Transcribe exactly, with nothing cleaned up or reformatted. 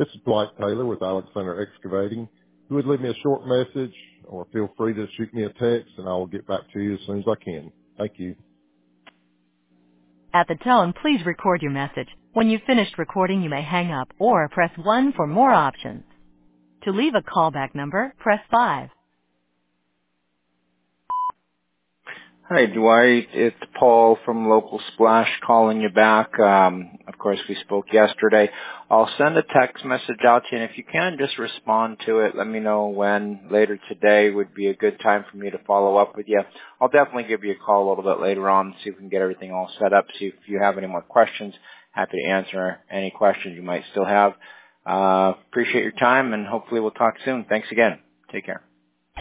This is Dwight Taylor with Alexander Excavating. If you would leave me a short message or feel free to shoot me a text and I will get back to you as soon as I can. Thank you. At the tone, please record your message. When you've finished recording, you may hang up or press one for more options. To leave a callback number, press five. Hi, Dwight. It's Paul from Local Splash calling you back. Um, of course, we spoke yesterday. I'll send a text message out to you, and if you can, just respond to it. Let me know when later today would be a good time for me to follow up with you. I'll definitely give you a call a little bit later on, see if we can get everything all set up. See if you have any more questions. Happy to answer any questions you might still have. Uh, appreciate your time, and hopefully we'll talk soon. Thanks again. Take care.